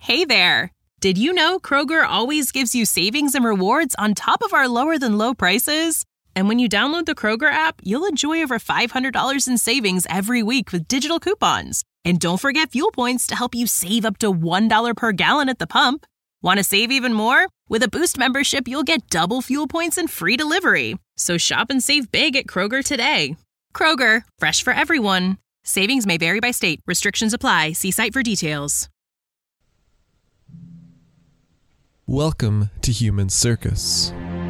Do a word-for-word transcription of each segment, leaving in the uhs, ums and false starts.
Hey there! Did you know Kroger always gives you savings and rewards on top of our lower-than-low prices? And when you download the Kroger app, you'll enjoy over five hundred dollars in savings every week with digital coupons. And don't forget fuel points to help you save up to one dollar per gallon at the pump. Want to save even more? With a Boost membership, you'll get double fuel points and free delivery. So shop and save big at Kroger today. Kroger, fresh for everyone. Savings may vary by state. Restrictions apply. See site for details. Welcome to Human Circus.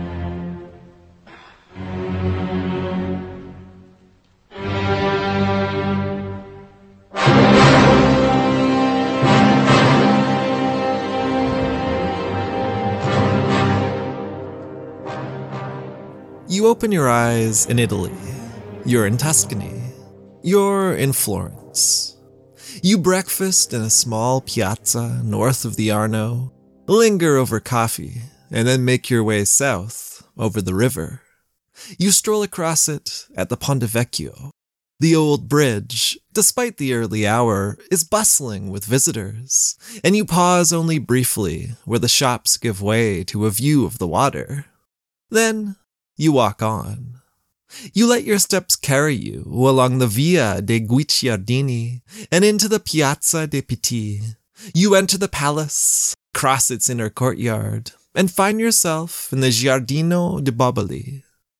You open your eyes in Italy. You're in Tuscany. You're in Florence. You breakfast in a small piazza north of the Arno, linger over coffee, and then make your way south over the river. You stroll across it at the Ponte Vecchio. The old bridge, despite the early hour, is bustling with visitors, and you pause only briefly where the shops give way to a view of the water. Then you walk on. You let your steps carry you along the Via dei Guicciardini and into the Piazza dei Pitti. You enter the palace, cross its inner courtyard, and find yourself in the Giardino de Boboli.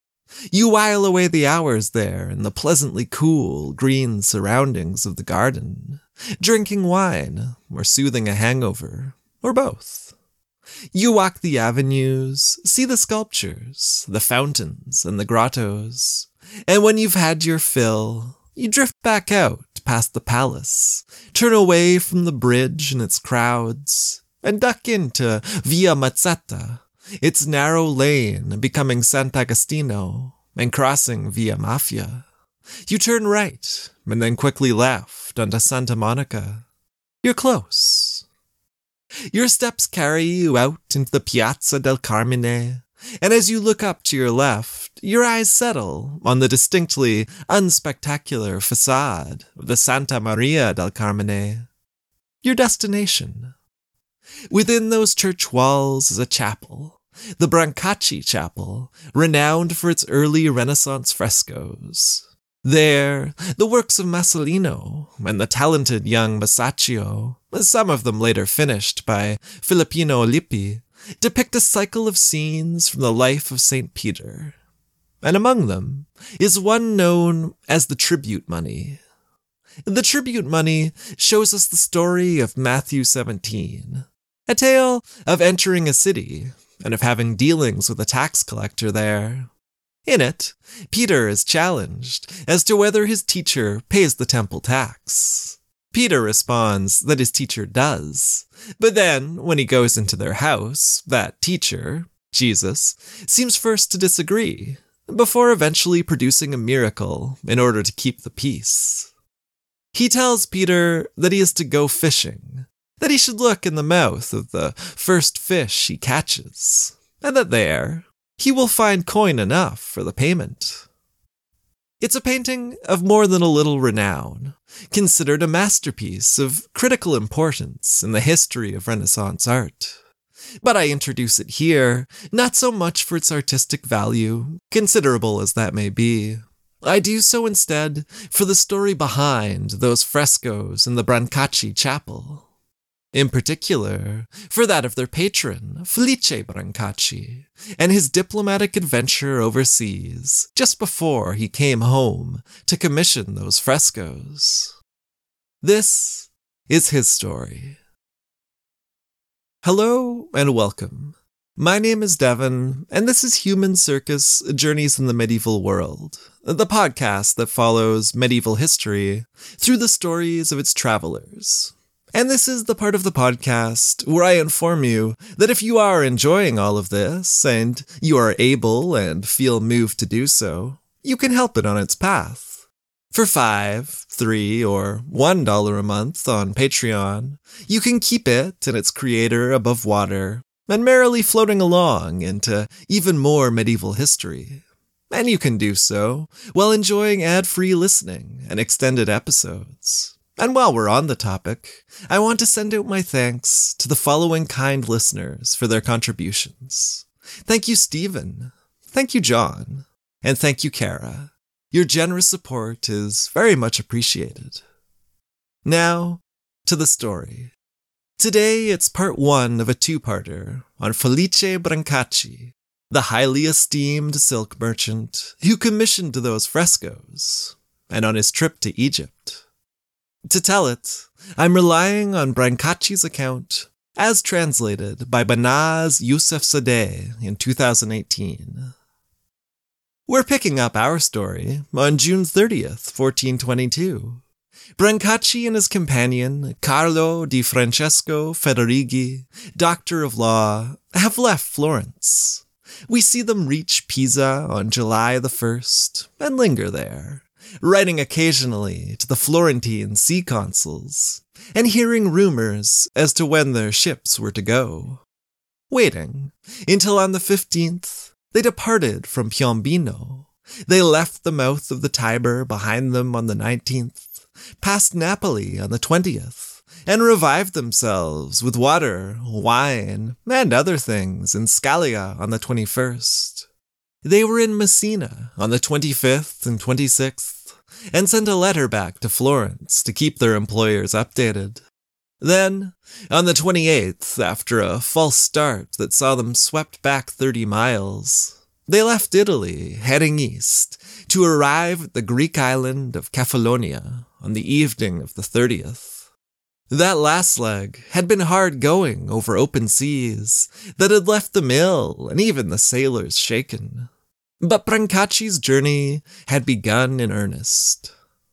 You while away the hours there in the pleasantly cool, green surroundings of the garden, drinking wine or soothing a hangover, or both. You walk the avenues, see the sculptures, the fountains, and the grottos, and when you've had your fill, you drift back out past the palace, turn away from the bridge and its crowds, and duck into Via Mazzetta, its narrow lane becoming Sant'Agostino, and crossing Via Mafia. You turn right, and then quickly left onto Santa Monica. You're close. Your steps carry you out into the Piazza del Carmine, and as you look up to your left, your eyes settle on the distinctly unspectacular facade of the Santa Maria del Carmine, your destination. Within those church walls is a chapel, the Brancacci Chapel, renowned for its early Renaissance frescoes. There, the works of Masolino and the talented young Masaccio, some of them later finished by Filippino Lippi, depict a cycle of scenes from the life of Saint Peter. And among them is one known as the tribute money. The tribute money shows us the story of Matthew seventeen, a tale of entering a city and of having dealings with a tax collector there. In it, Peter is challenged as to whether his teacher pays the temple tax. Peter responds that his teacher does, but then, when he goes into their house, that teacher, Jesus, seems first to disagree, before eventually producing a miracle in order to keep the peace. He tells Peter that he is to go fishing, that he should look in the mouth of the first fish he catches, and that there, he will find coin enough for the payment. It's a painting of more than a little renown, considered a masterpiece of critical importance in the history of Renaissance art. But I introduce it here, not so much for its artistic value, considerable as that may be. I do so instead for the story behind those frescoes in the Brancacci Chapel. In particular, for that of their patron, Felice Brancacci, and his diplomatic adventure overseas just before he came home to commission those frescoes. This is his story. Hello and welcome. My name is Devin, and this is Human Circus Journeys in the Medieval World, the podcast that follows medieval history through the stories of its travelers. And this is the part of the podcast where I inform you that if you are enjoying all of this, and you are able and feel moved to do so, you can help it on its path. For five, three, or one dollar a month on Patreon, you can keep it and its creator above water, and merrily floating along into even more medieval history. And you can do so while enjoying ad-free listening and extended episodes. And while we're on the topic, I want to send out my thanks to the following kind listeners for their contributions. Thank you, Stephen. Thank you, John. And thank you, Kara. Your generous support is very much appreciated. Now, to the story. Today, it's part one of a two-parter on Felice Brancacci, the highly esteemed silk merchant who commissioned those frescoes, and on his trip to Egypt. To tell it, I'm relying on Brancacci's account, as translated by Banaz Yousefzadeh in two thousand eighteen. We're picking up our story on June thirtieth, fourteen twenty-two. Brancacci and his companion, Carlo di Francesco Federighi, Doctor of Law, have left Florence. We see them reach Pisa on July the first and linger there, writing occasionally to the Florentine sea consuls, and hearing rumors as to when their ships were to go. Waiting until on the fifteenth, they departed from Piombino. They left the mouth of the Tiber behind them on the nineteenth, passed Napoli on the twentieth, and revived themselves with water, wine, and other things in Scaglia on the twenty-first. They were in Messina on the twenty-fifth and twenty-sixth, and sent a letter back to Florence to keep their employers updated. Then, on the twenty-eighth, after a false start that saw them swept back thirty miles, they left Italy, heading east, to arrive at the Greek island of Kefalonia on the evening of the thirtieth. That last leg had been hard going over open seas that had left them ill and even the sailors shaken. But Brancacci's journey had begun in earnest.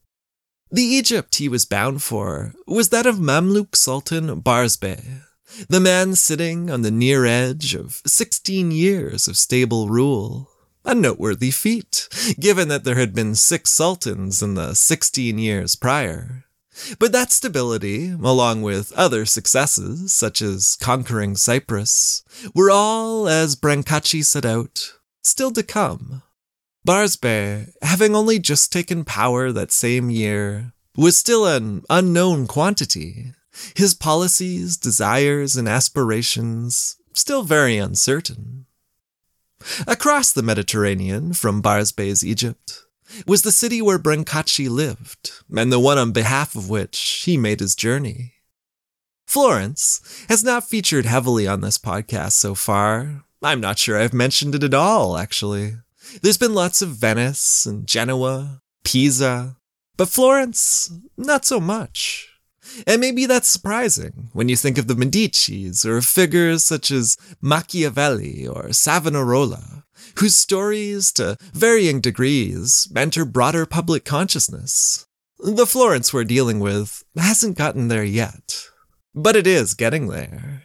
The Egypt he was bound for was that of Mamluk Sultan Barzbeh, the man sitting on the near edge of sixteen years of stable rule. A noteworthy feat, given that there had been six sultans in the sixteen years prior. But that stability, along with other successes, such as conquering Cyprus, were all, as Brancacci set out, still to come. Barzbeh, having only just taken power that same year, was still an unknown quantity, his policies, desires, and aspirations still very uncertain. Across the Mediterranean from Barzbeh's Egypt was the city where Brancacci lived, and the one on behalf of which he made his journey. Florence has not featured heavily on this podcast so far. I'm not sure I've mentioned it at all, actually. There's been lots of Venice and Genoa, Pisa, but Florence, not so much. And maybe that's surprising when you think of the Medicis or figures such as Machiavelli or Savonarola, whose stories, to varying degrees, enter broader public consciousness. The Florence we're dealing with hasn't gotten there yet, but it is getting there.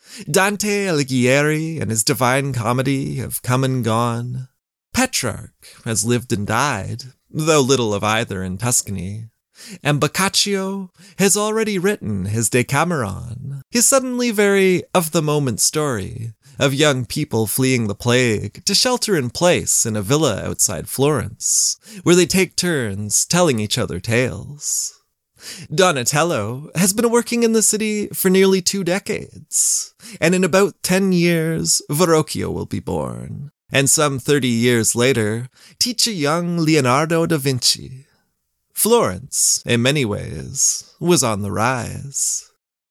Dante Alighieri and his Divine Comedy have come and gone. Petrarch has lived and died, though little of either in Tuscany. And Boccaccio has already written his Decameron, his suddenly very of-the-moment story of young people fleeing the plague to shelter in place in a villa outside Florence, where they take turns telling each other tales. Donatello has been working in the city for nearly two decades, and in about ten years, Verrocchio will be born, and some thirty years later, teach a young Leonardo da Vinci. Florence, in many ways, was on the rise.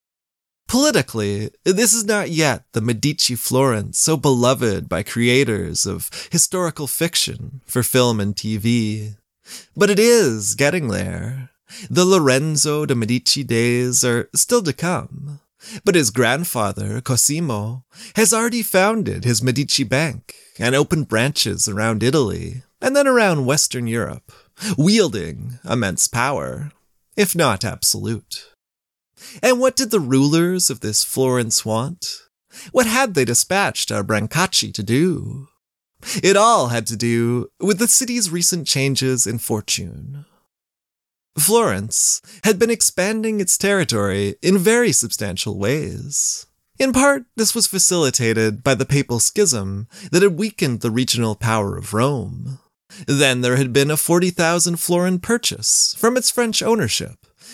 Politically, this is not yet the Medici Florence so beloved by creators of historical fiction for film and T V. But it is getting there. The Lorenzo de' Medici days are still to come. But his grandfather, Cosimo, has already founded his Medici Bank and opened branches around Italy and then around Western Europe, wielding immense power, if not absolute. And what did the rulers of this Florence want? What had they dispatched our Brancacci to do? It all had to do with the city's recent changes in fortune. Florence had been expanding its territory in very substantial ways. In part, this was facilitated by the papal schism that had weakened the regional power of Rome. Then there had been a forty thousand florin purchase from its French ownership,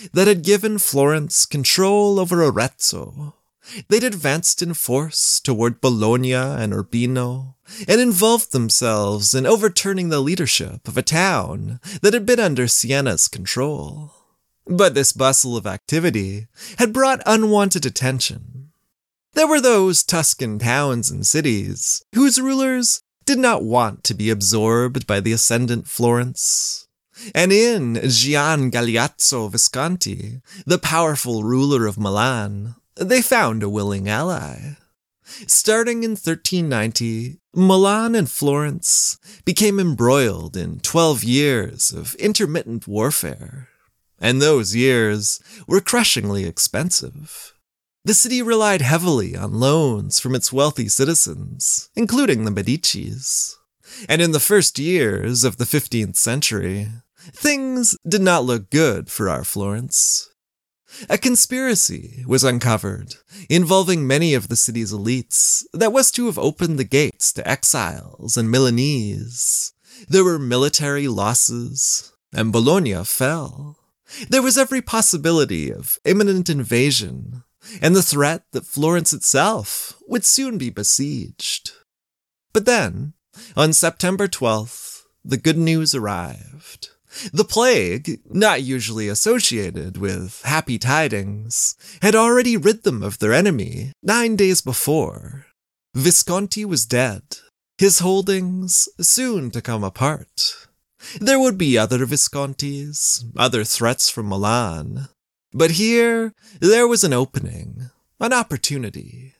that had given Florence control over Arezzo. They'd advanced in force toward Bologna and Urbino, and involved themselves in overturning the leadership of a town that had been under Sienna's control. But this bustle of activity had brought unwanted attention. There were those Tuscan towns and cities whose rulers did not want to be absorbed by the ascendant Florence. And in Gian Galeazzo Visconti, the powerful ruler of Milan, they found a willing ally. Starting in thirteen ninety, Milan and Florence became embroiled in twelve years of intermittent warfare. And those years were crushingly expensive. The city relied heavily on loans from its wealthy citizens, including the Medicis. And in the first years of the fifteenth century, things did not look good for our Florence. A conspiracy was uncovered involving many of the city's elites that was to have opened the gates to exiles and Milanese. There were military losses, and Bologna fell. There was every possibility of imminent invasion, and the threat that Florence itself would soon be besieged. But then, on September twelfth, the good news arrived. The plague, not usually associated with happy tidings, had already rid them of their enemy nine days before. Visconti was dead, his holdings soon to come apart. There would be other Viscontis, other threats from Milan. But here, there was an opening, an opportunity.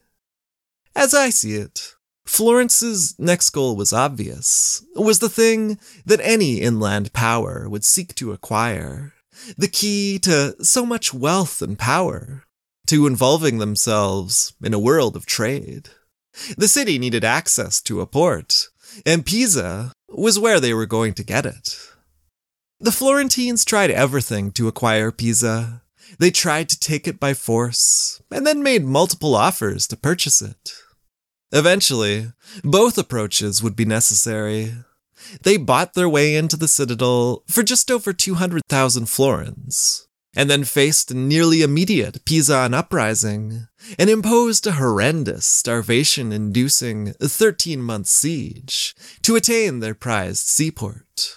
As I see it, Florence's next goal was obvious, was the thing that any inland power would seek to acquire, the key to so much wealth and power, to involving themselves in a world of trade. The city needed access to a port, and Pisa was where they were going to get it. The Florentines tried everything to acquire Pisa. They tried to take it by force, and then made multiple offers to purchase it. Eventually, both approaches would be necessary. They bought their way into the citadel for just over two hundred thousand florins, and then faced a nearly immediate Pisan uprising, and imposed a horrendous, starvation-inducing thirteen-month siege to attain their prized seaport.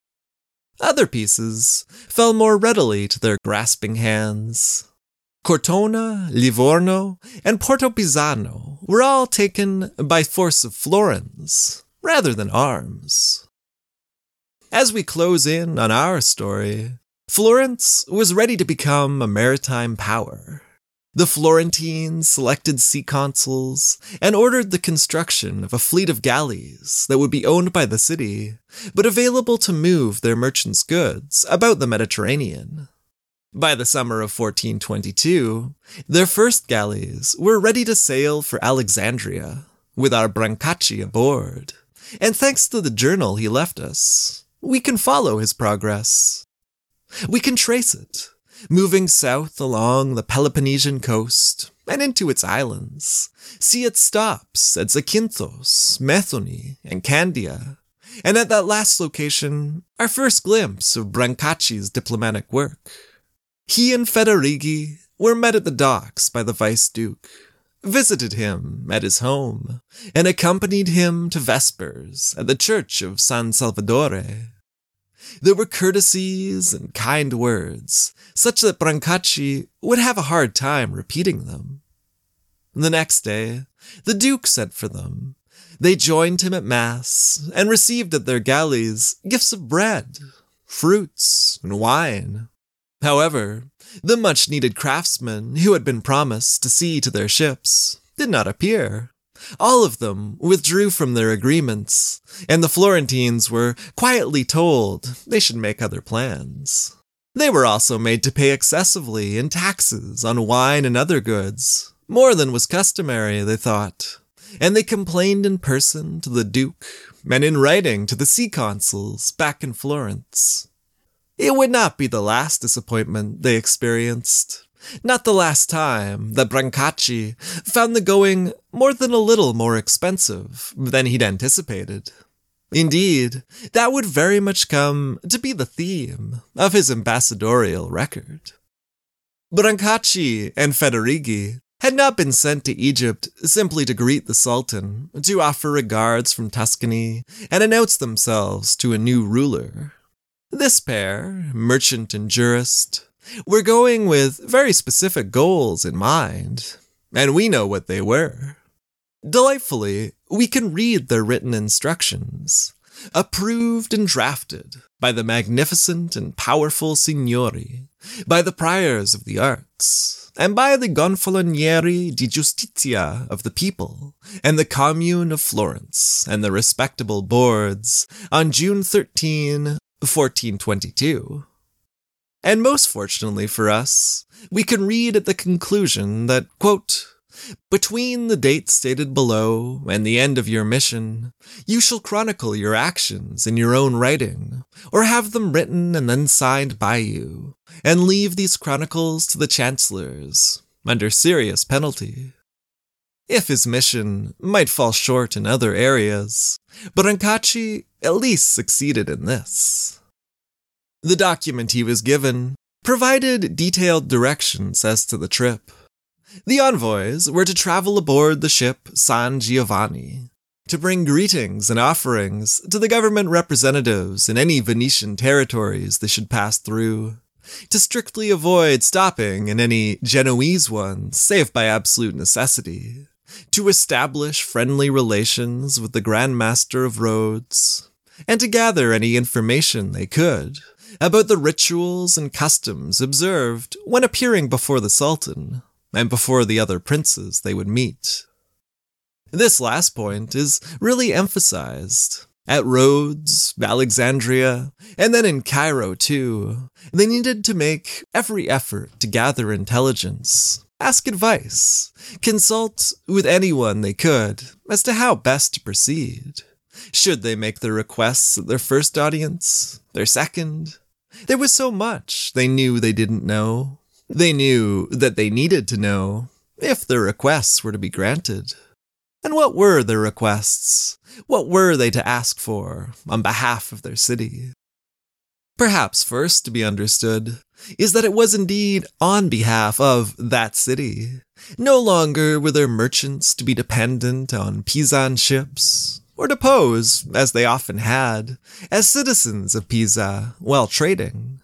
Other pieces fell more readily to their grasping hands. Cortona, Livorno, and Porto Pisano were all taken by force of florins, rather than arms. As we close in on our story, Florence was ready to become a maritime power. The Florentines selected sea consuls and ordered the construction of a fleet of galleys that would be owned by the city, but available to move their merchants' goods about the Mediterranean. By the summer of fourteen twenty-two, their first galleys were ready to sail for Alexandria, with our Brancacci aboard, and thanks to the journal he left us, we can follow his progress. We can trace it, moving south along the Peloponnesian coast and into its islands, see its stops at Zakynthos, Methone, and Candia, and at that last location, our first glimpse of Brancacci's diplomatic work. He and Federighi were met at the docks by the Vice-Duke, visited him at his home, and accompanied him to Vespers at the church of San Salvatore. There were courtesies and kind words, such that Brancacci would have a hard time repeating them. The next day, the Duke sent for them. They joined him at Mass, and received at their galleys gifts of bread, fruits, and wine. However, the much-needed craftsmen who had been promised to see to their ships did not appear. All of them withdrew from their agreements, and the Florentines were quietly told they should make other plans. They were also made to pay excessively in taxes on wine and other goods, more than was customary, they thought, and they complained in person to the Duke and in writing to the sea consuls back in Florence. It would not be the last disappointment they experienced, not the last time that Brancacci found the going more than a little more expensive than he'd anticipated. Indeed, that would very much come to be the theme of his ambassadorial record. Brancacci and Federighi had not been sent to Egypt simply to greet the Sultan, to offer regards from Tuscany, and announce themselves to a new ruler. This pair, merchant and jurist, were going with very specific goals in mind, and we know what they were. Delightfully, we can read their written instructions, approved and drafted by the magnificent and powerful signori, by the priors of the arts, and by the Gonfalonieri di Giustizia of the people, and the Commune of Florence, and the respectable boards, on June thirteenth, fourteen twenty-two. And most fortunately for us, we can read at the conclusion that, quote, "Between the date stated below and the end of your mission, you shall chronicle your actions in your own writing, or have them written and then signed by you, and leave these chronicles to the chancellors, under serious penalty." If his mission might fall short in other areas, Brancacci at least succeeded in this. The document he was given provided detailed directions as to the trip. The envoys were to travel aboard the ship San Giovanni, to bring greetings and offerings to the government representatives in any Venetian territories they should pass through, to strictly avoid stopping in any Genoese ones save by absolute necessity, to establish friendly relations with the Grand Master of Rhodes, and to gather any information they could about the rituals and customs observed when appearing before the Sultan, and before the other princes they would meet. This last point is really emphasized. At Rhodes, Alexandria, and then in Cairo too, they needed to make every effort to gather intelligence, ask advice, consult with anyone they could as to how best to proceed. Should they make their requests at their first audience, their second? There was so much they knew they didn't know. They knew that they needed to know if their requests were to be granted. And what were their requests? What were they to ask for on behalf of their city? Perhaps first to be understood is that it was indeed on behalf of that city. No longer were their merchants to be dependent on Pisan ships, or to pose, as they often had, as citizens of Pisa while trading.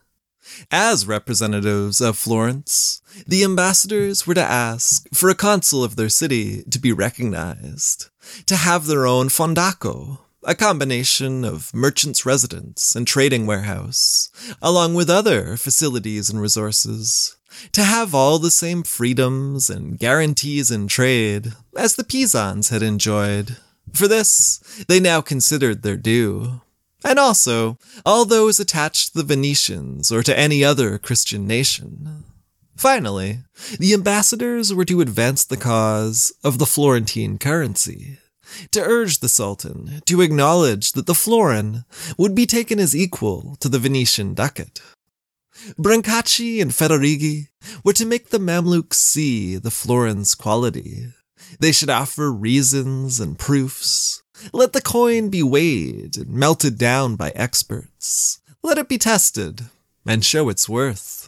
As representatives of Florence, the ambassadors were to ask for a consul of their city to be recognized, to have their own fondaco, a combination of merchants' residence and trading warehouse, along with other facilities and resources, to have all the same freedoms and guarantees in trade as the Pisans had enjoyed. For this, they now considered their due. And also, all those attached to the Venetians or to any other Christian nation. Finally, the ambassadors were to advance the cause of the Florentine currency, to urge the Sultan to acknowledge that the florin would be taken as equal to the Venetian ducat. Brancacci and Federighi were to make the Mamluks see the florin's quality. They should offer reasons and proofs. Let the coin be weighed and melted down by experts. Let it be tested and show its worth.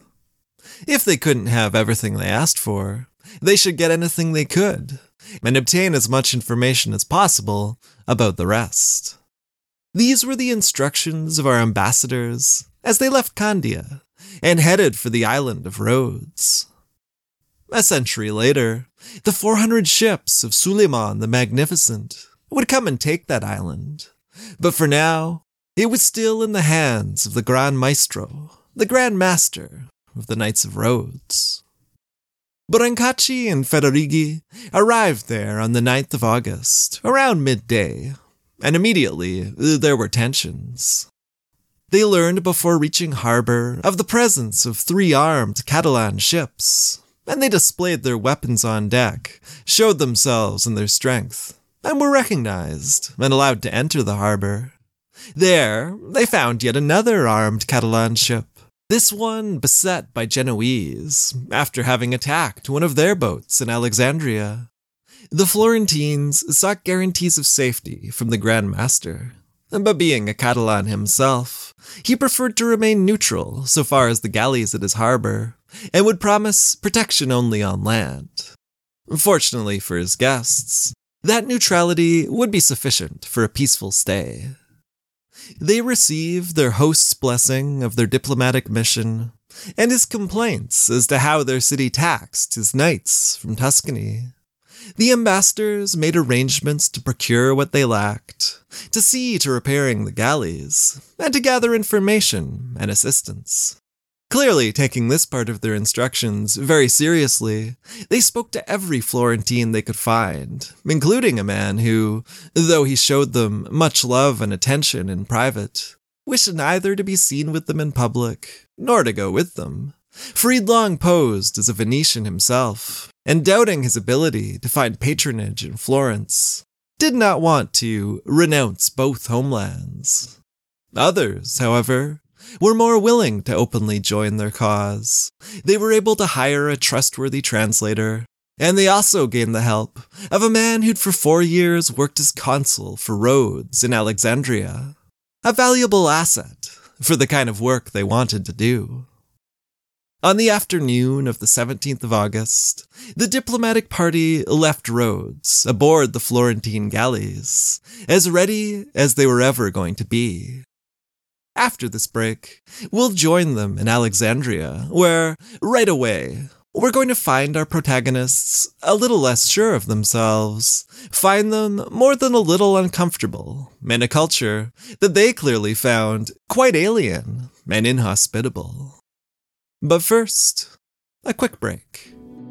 If they couldn't have everything they asked for, they should get anything they could and obtain as much information as possible about the rest. These were the instructions of our ambassadors as they left Candia and headed for the island of Rhodes. A century later, the four hundred ships of Suleiman the Magnificent would come and take that island. But for now, it was still in the hands of the Gran Maestro, the Grand Master of the Knights of Rhodes. Brancacci and Federighi arrived there on the ninth of August, around midday, and immediately there were tensions. They learned before reaching harbor of the presence of three armed Catalan ships, and they displayed their weapons on deck, showed themselves and their strength, and were recognized and allowed to enter the harbor. There, they found yet another armed Catalan ship, this one beset by Genoese, after having attacked one of their boats in Alexandria. The Florentines sought guarantees of safety from the Grand Master, but being a Catalan himself, he preferred to remain neutral so far as the galleys at his harbor, and would promise protection only on land. Fortunately for his guests, that neutrality would be sufficient for a peaceful stay. They received their host's blessing of their diplomatic mission and his complaints as to how their city taxed his knights from Tuscany. The ambassadors made arrangements to procure what they lacked, to see to repairing the galleys, and to gather information and assistance. Clearly taking this part of their instructions very seriously, they spoke to every Florentine they could find, including a man who, though he showed them much love and attention in private, wished neither to be seen with them in public, nor to go with them. Friedlong posed as a Venetian himself, and doubting his ability to find patronage in Florence, did not want to renounce both homelands. Others, however, were more willing to openly join their cause. They were able to hire a trustworthy translator, and they also gained the help of a man who'd for four years worked as consul for Rhodes in Alexandria, a valuable asset for the kind of work they wanted to do. On the afternoon of the seventeenth of August, the diplomatic party left Rhodes aboard the Florentine galleys, as ready as they were ever going to be. After this break, we'll join them in Alexandria, where, right away, we're going to find our protagonists a little less sure of themselves, find them more than a little uncomfortable in a culture that they clearly found quite alien and inhospitable. But first, a quick break.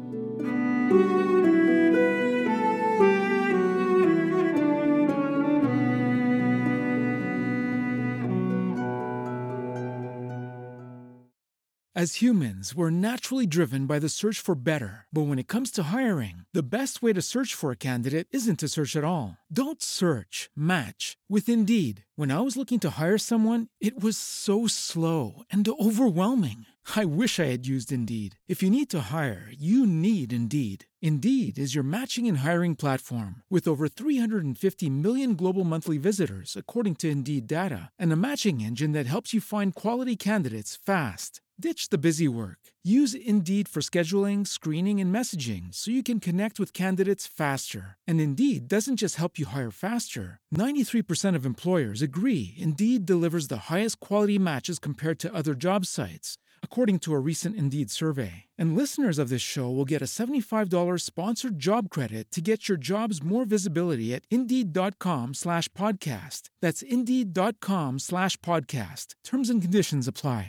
As humans, we're naturally driven by the search for better. But when it comes to hiring, the best way to search for a candidate isn't to search at all. Don't search, match with Indeed. When I was looking to hire someone, it was so slow and overwhelming. I wish I had used Indeed. If you need to hire, you need Indeed. Indeed is your matching and hiring platform with over three hundred fifty million global monthly visitors, according to Indeed data, and a matching engine that helps you find quality candidates fast. Ditch the busy work. Use Indeed for scheduling, screening, and messaging so you can connect with candidates faster. And Indeed doesn't just help you hire faster. ninety-three percent of employers agree Indeed delivers the highest quality matches compared to other job sites, according to a recent Indeed survey. And listeners of this show will get a seventy-five dollars sponsored job credit to get your jobs more visibility at Indeed.com slash podcast. That's Indeed.com slash podcast. Terms and conditions apply.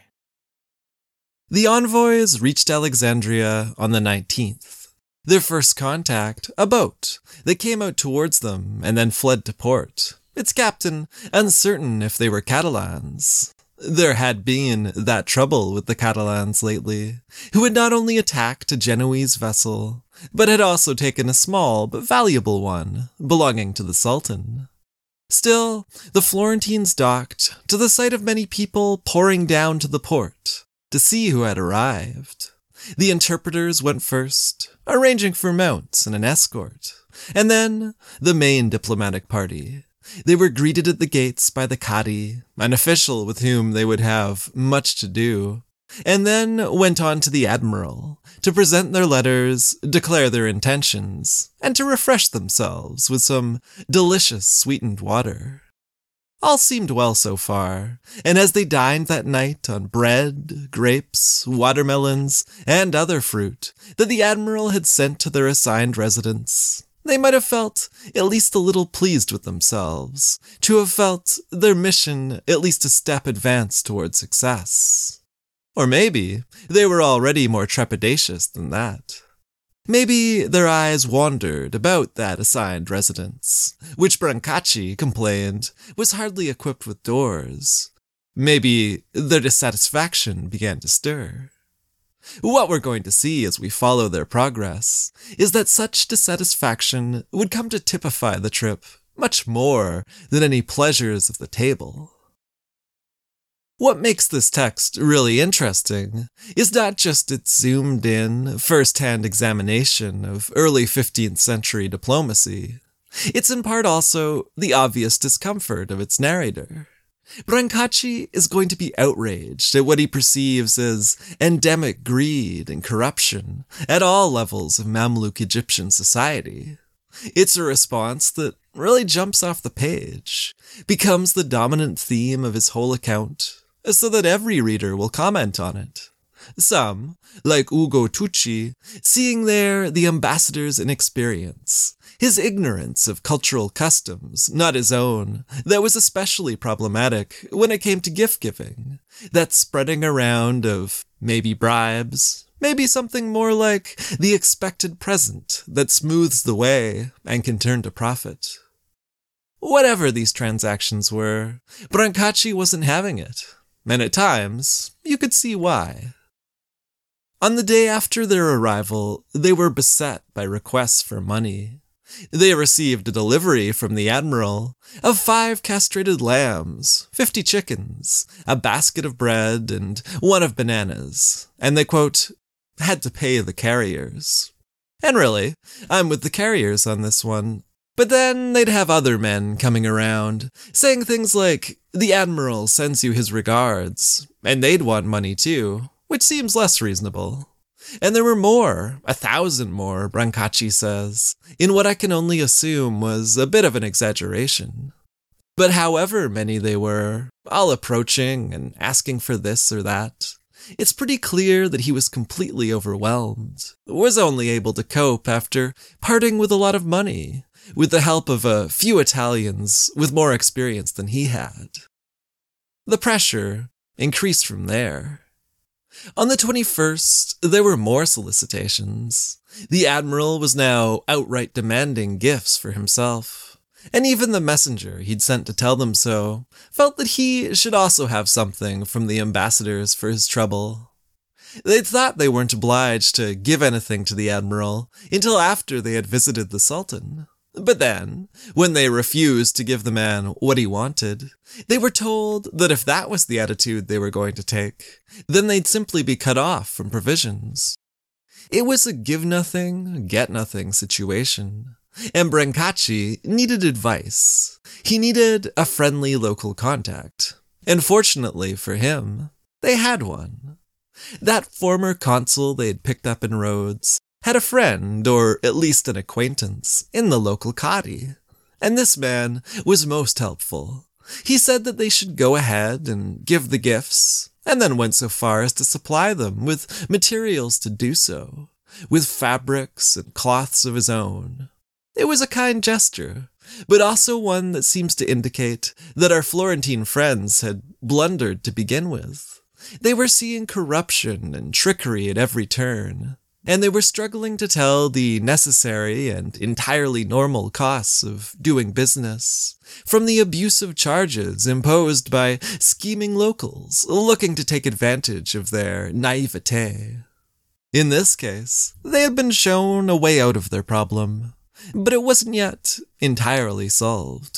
The envoys reached Alexandria on the nineteenth. Their first contact, a boat, that came out towards them and then fled to port, its captain uncertain if they were Catalans. There had been that trouble with the Catalans lately, who had not only attacked a Genoese vessel, but had also taken a small but valuable one belonging to the Sultan. Still, the Florentines docked to the sight of many people pouring down to the port to see who had arrived. The interpreters went first, arranging for mounts and an escort, and then the main diplomatic party. They were greeted at the gates by the Cadi, an official with whom they would have much to do, and then went on to the admiral to present their letters, declare their intentions, and to refresh themselves with some delicious sweetened water. All seemed well so far, and as they dined that night on bread, grapes, watermelons, and other fruit that the admiral had sent to their assigned residence, they might have felt at least a little pleased with themselves, to have felt their mission at least a step advanced toward success. Or maybe they were already more trepidatious than that. Maybe their eyes wandered about that assigned residence, which Brancacci complained was hardly equipped with doors. Maybe their dissatisfaction began to stir. What we're going to see as we follow their progress is that such dissatisfaction would come to typify the trip much more than any pleasures of the table. What makes this text really interesting is not just its zoomed-in, first-hand examination of early fifteenth century diplomacy. It's in part also the obvious discomfort of its narrator. Brancacci is going to be outraged at what he perceives as endemic greed and corruption at all levels of Mamluk Egyptian society. It's a response that really jumps off the page, becomes the dominant theme of his whole account, so that every reader will comment on it. Some, like Ugo Tucci, seeing there the ambassador's inexperience, his ignorance of cultural customs, not his own, that was especially problematic when it came to gift-giving, that spreading around of maybe bribes, maybe something more like the expected present that smooths the way and can turn to profit. Whatever these transactions were, Brancacci wasn't having it, and at times, you could see why. On the day after their arrival, they were beset by requests for money. They received a delivery from the admiral of five castrated lambs, fifty chickens, a basket of bread, and one of bananas, and they, quote, had to pay the carriers. And really, I'm with the carriers on this one. But then they'd have other men coming around, saying things like, the admiral sends you his regards, and they'd want money too, which seems less reasonable. And there were more, a thousand more, Brancacci says, in what I can only assume was a bit of an exaggeration. But however many they were, all approaching and asking for this or that, it's pretty clear that he was completely overwhelmed, was only able to cope after parting with a lot of money, with the help of a few Italians with more experience than he had. The pressure increased from there. On the twenty-first, there were more solicitations. The admiral was now outright demanding gifts for himself, and even the messenger he'd sent to tell them so felt that he should also have something from the ambassadors for his trouble. They'd thought they weren't obliged to give anything to the admiral until after they had visited the Sultan. But then, when they refused to give the man what he wanted, they were told that if that was the attitude they were going to take, then they'd simply be cut off from provisions. It was a give-nothing, get-nothing situation, and Brancacci needed advice. He needed a friendly local contact, and fortunately for him, they had one. That former consul they had picked up in Rhodes had a friend, or at least an acquaintance, in the local Cadi, and this man was most helpful. He said that they should go ahead and give the gifts, and then went so far as to supply them with materials to do so, with fabrics and cloths of his own. It was a kind gesture, but also one that seems to indicate that our Florentine friends had blundered to begin with. They were seeing corruption and trickery at every turn, and they were struggling to tell the necessary and entirely normal costs of doing business, from the abusive charges imposed by scheming locals looking to take advantage of their naivete. In this case, they had been shown a way out of their problem, but it wasn't yet entirely solved.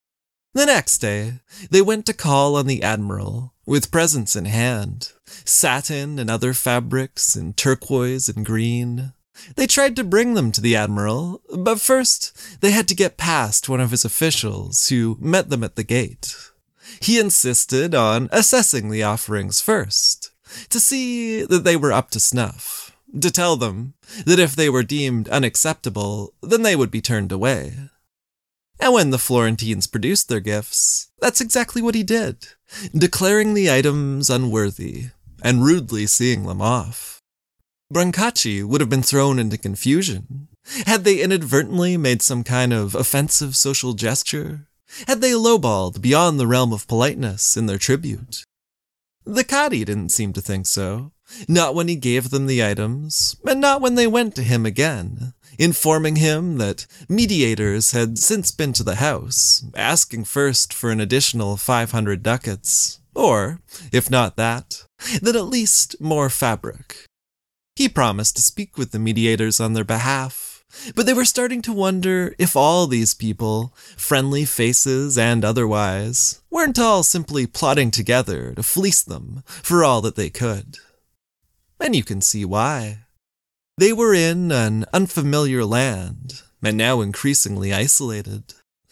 The next day, they went to call on the admiral, with presents in hand, satin and other fabrics in turquoise and green. They tried to bring them to the admiral, but first they had to get past one of his officials who met them at the gate. He insisted on assessing the offerings first, to see that they were up to snuff, to tell them that if they were deemed unacceptable, then they would be turned away. And when the Florentines produced their gifts, that's exactly what he did, declaring the items unworthy and rudely seeing them off. Brancacci would have been thrown into confusion. Had they inadvertently made some kind of offensive social gesture? Had they lowballed beyond the realm of politeness in their tribute? The Cadi didn't seem to think so, not when he gave them the items, and not when they went to him again, informing him that mediators had since been to the house, asking first for an additional five hundred ducats, or, if not that, then at least more fabric. He promised to speak with the mediators on their behalf, but they were starting to wonder if all these people, friendly faces and otherwise, weren't all simply plotting together to fleece them for all that they could. And you can see why. They were in an unfamiliar land, and now increasingly isolated.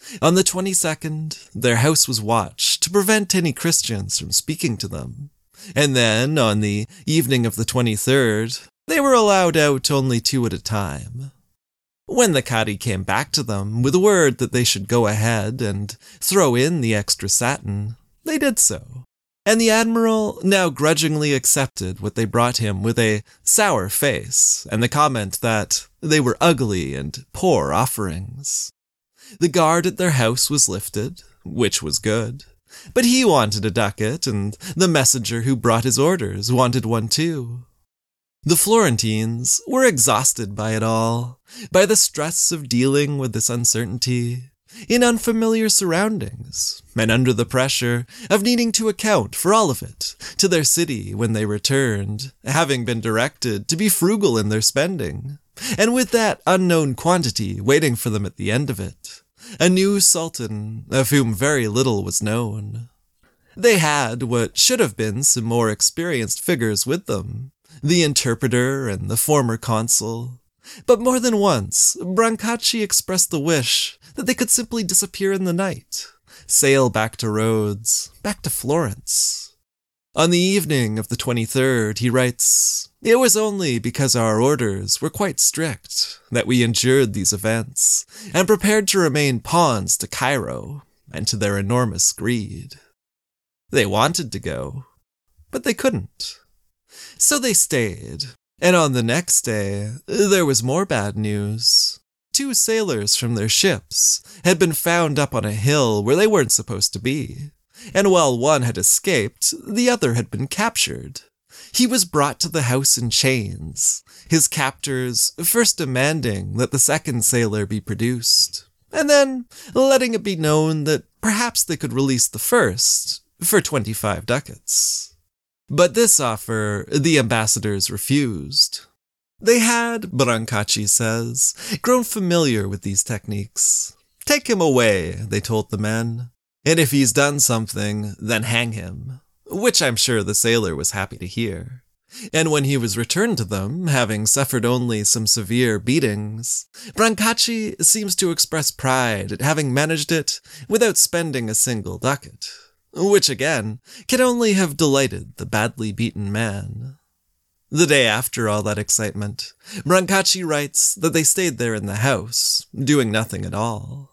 On the twenty-second, their house was watched to prevent any Christians from speaking to them. And then, on the evening of the twenty-third, they were allowed out only two at a time. When the Cadi came back to them with word that they should go ahead and throw in the extra satin, they did so. And the Admiral now grudgingly accepted what they brought him with a sour face and the comment that they were ugly and poor offerings. The guard at their house was lifted, which was good, but he wanted a ducat, and the messenger who brought his orders wanted one too. The Florentines were exhausted by it all, by the stress of dealing with this uncertainty, in unfamiliar surroundings, and under the pressure of needing to account for all of it to their city when they returned, having been directed to be frugal in their spending, and with that unknown quantity waiting for them at the end of it, a new sultan of whom very little was known. They had what should have been some more experienced figures with them, the interpreter and the former consul, but more than once Brancacci expressed the wish that they could simply disappear in the night, sail back to Rhodes, back to Florence. On the evening of the twenty-third, he writes, "It was only because our orders were quite strict that we endured these events and prepared to remain pawns to Cairo and to their enormous greed. They wanted to go, but they couldn't. So they stayed, and on the next day, there was more bad news. Two sailors from their ships had been found up on a hill where they weren't supposed to be, and while one had escaped, the other had been captured. He was brought to the house in chains, his captors first demanding that the second sailor be produced, and then letting it be known that perhaps they could release the first for twenty-five ducats. But this offer the ambassadors refused. They had, Brancacci says, grown familiar with these techniques. Take him away, they told the men, and if he's done something, then hang him, which I'm sure the sailor was happy to hear. And when he was returned to them, having suffered only some severe beatings, Brancacci seems to express pride at having managed it without spending a single ducat, which again can only have delighted the badly beaten man. The day after all that excitement, Brancacci writes that they stayed there in the house, doing nothing at all.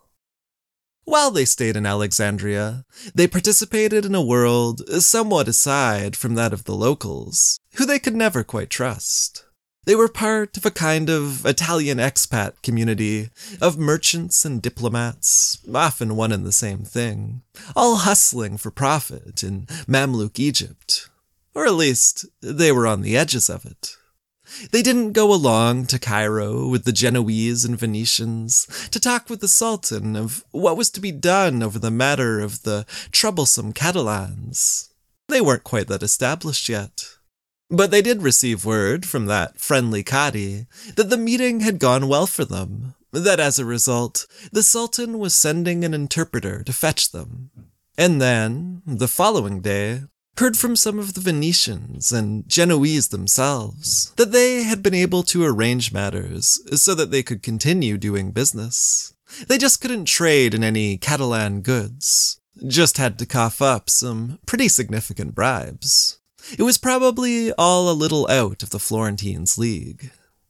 While they stayed in Alexandria, they participated in a world somewhat aside from that of the locals, who they could never quite trust. They were part of a kind of Italian expat community of merchants and diplomats, often one and the same thing, all hustling for profit in Mamluk Egypt. Or at least, they were on the edges of it. They didn't go along to Cairo with the Genoese and Venetians to talk with the Sultan of what was to be done over the matter of the troublesome Catalans. They weren't quite that established yet. But they did receive word from that friendly Cadi that the meeting had gone well for them, that as a result, the Sultan was sending an interpreter to fetch them. And then, the following day, heard from some of the Venetians and Genoese themselves that they had been able to arrange matters so that they could continue doing business. They just couldn't trade in any Catalan goods, just had to cough up some pretty significant bribes. It was probably all a little out of the Florentines' league.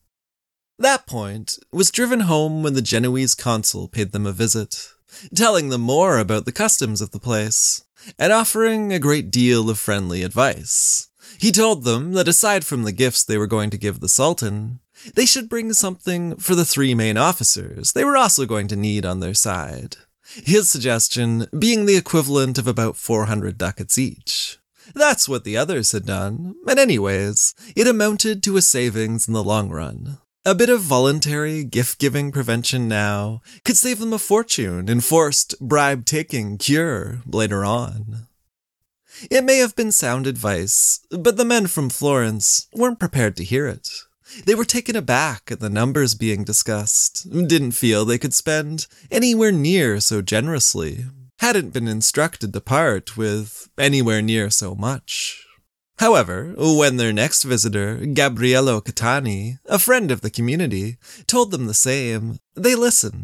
That point was driven home when the Genoese consul paid them a visit, telling them more about the customs of the place, and offering a great deal of friendly advice. He told them that aside from the gifts they were going to give the Sultan, they should bring something for the three main officers they were also going to need on their side, his suggestion being the equivalent of about four hundred ducats each. That's what the others had done, and anyways, it amounted to a savings in the long run. A bit of voluntary gift-giving prevention now could save them a fortune in forced bribe-taking cure later on. It may have been sound advice, but the men from Florence weren't prepared to hear it. They were taken aback at the numbers being discussed, didn't feel they could spend anywhere near so generously, hadn't been instructed to part with anywhere near so much. However, when their next visitor, Gabriello Catani, a friend of the community, told them the same, they listened,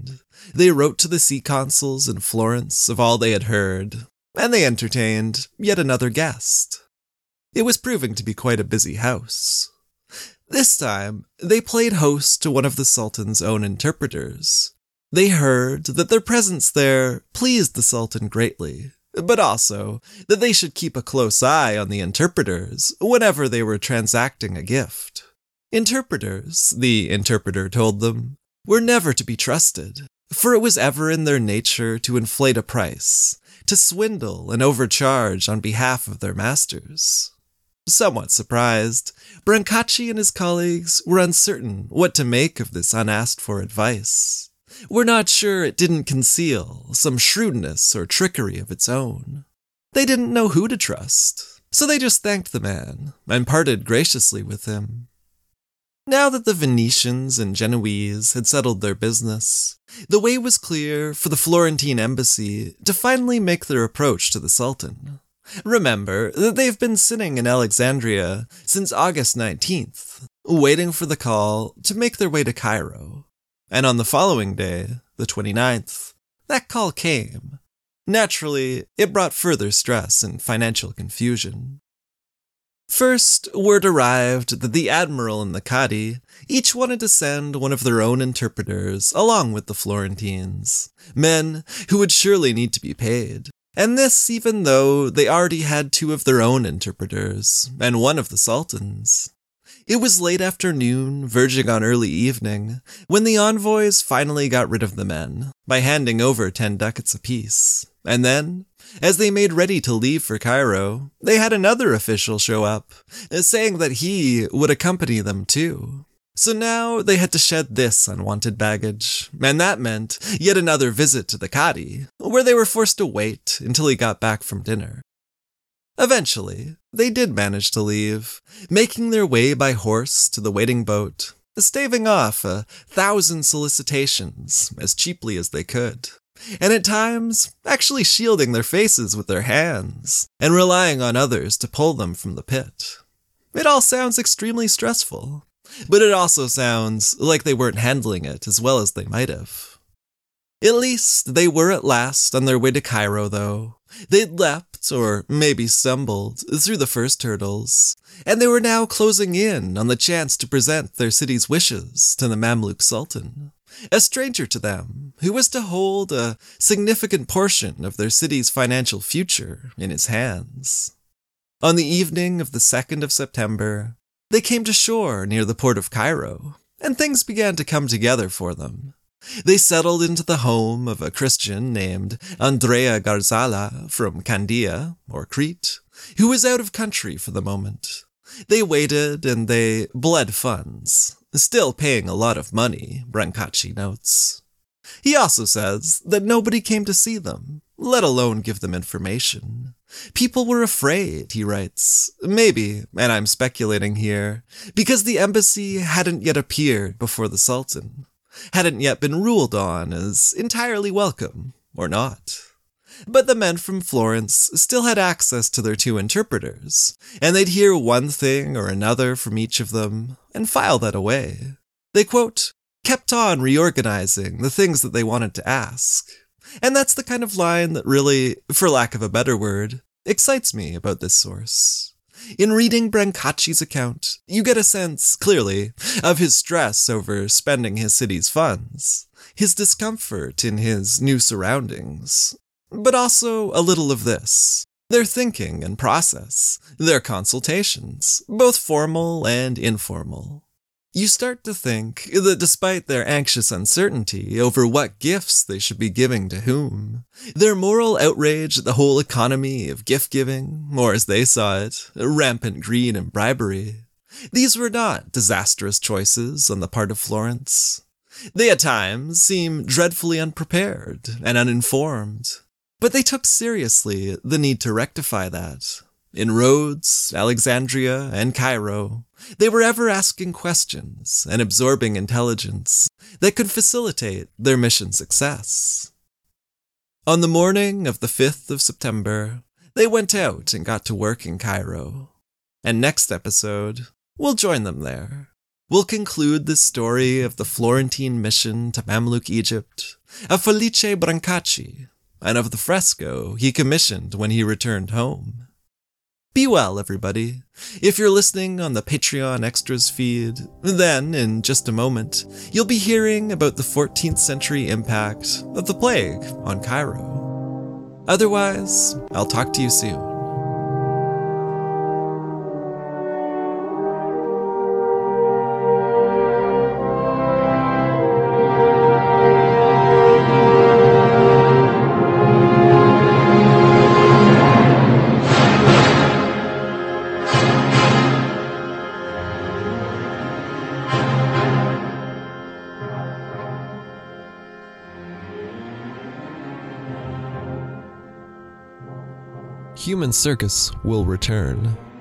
They wrote to the sea consuls in Florence of all they had heard, and they entertained yet another guest. It was proving to be quite a busy house. This time, they played host to one of the Sultan's own interpreters. They heard that their presence there pleased the Sultan greatly, but also that they should keep a close eye on the interpreters whenever they were transacting a gift. Interpreters, the interpreter told them, were never to be trusted, for it was ever in their nature to inflate a price, to swindle and overcharge on behalf of their masters. Somewhat surprised, Brancacci and his colleagues were uncertain what to make of this unasked-for advice. We're not sure it didn't conceal some shrewdness or trickery of its own. They didn't know who to trust, so they just thanked the man and parted graciously with him. Now that the Venetians and Genoese had settled their business, the way was clear for the Florentine embassy to finally make their approach to the Sultan. Remember that they've been sitting in Alexandria since August nineteenth, waiting for the call to make their way to Cairo. And on the following day, the twenty-ninth, that call came. Naturally, it brought further stress and financial confusion. First, word arrived that the admiral and the Cadi each wanted to send one of their own interpreters along with the Florentines, men who would surely need to be paid. And this even though they already had two of their own interpreters, and one of the Sultan's. It was late afternoon, verging on early evening, when the envoys finally got rid of the men, by handing over ten ducats apiece. And then, as they made ready to leave for Cairo, they had another official show up, saying that he would accompany them too. So now they had to shed this unwanted baggage, and that meant yet another visit to the Cadi, where they were forced to wait until he got back from dinner. Eventually, they did manage to leave, making their way by horse to the waiting boat, staving off a thousand solicitations as cheaply as they could, and at times actually shielding their faces with their hands and relying on others to pull them from the pit. It all sounds extremely stressful, but it also sounds like they weren't handling it as well as they might have. At least they were at last on their way to Cairo, though. They'd leapt, or maybe stumbled, through the first hurdles, and they were now closing in on the chance to present their city's wishes to the Mamluk Sultan, a stranger to them who was to hold a significant portion of their city's financial future in his hands. On the evening of the second of September, they came to shore near the port of Cairo, and things began to come together for them. They settled into the home of a Christian named Andrea Garzala from Candia, or Crete, who was out of country for the moment. They waited and they bled funds, still paying a lot of money, Brancacci notes. He also says that nobody came to see them, let alone give them information. People were afraid, he writes, maybe, and I'm speculating here, because the embassy hadn't yet appeared before the Sultan. Hadn't yet been ruled on as entirely welcome, or not. But the men from Florence still had access to their two interpreters, and they'd hear one thing or another from each of them, and file that away. They, quote, kept on reorganizing the things that they wanted to ask. And that's the kind of line that really, for lack of a better word, excites me about this source. In reading Brancacci's account, you get a sense, clearly, of his stress over spending his city's funds, his discomfort in his new surroundings, but also a little of this, their thinking and process, their consultations, both formal and informal. You start to think that despite their anxious uncertainty over what gifts they should be giving to whom, their moral outrage at the whole economy of gift-giving, or as they saw it, rampant greed and bribery, these were not disastrous choices on the part of Florence. They at times seem dreadfully unprepared and uninformed, but they took seriously the need to rectify that. In Rhodes, Alexandria, and Cairo, they were ever asking questions and absorbing intelligence that could facilitate their mission success. On the morning of the fifth of September, they went out and got to work in Cairo. And next episode, we'll join them there. We'll conclude the story of the Florentine mission to Mamluk Egypt, of Felice Brancacci, and of the fresco he commissioned when he returned home. Be well, everybody. If you're listening on the Patreon Extras feed, then, in just a moment, you'll be hearing about the fourteenth century impact of the plague on Cairo. Otherwise, I'll talk to you soon. Human Circus will return.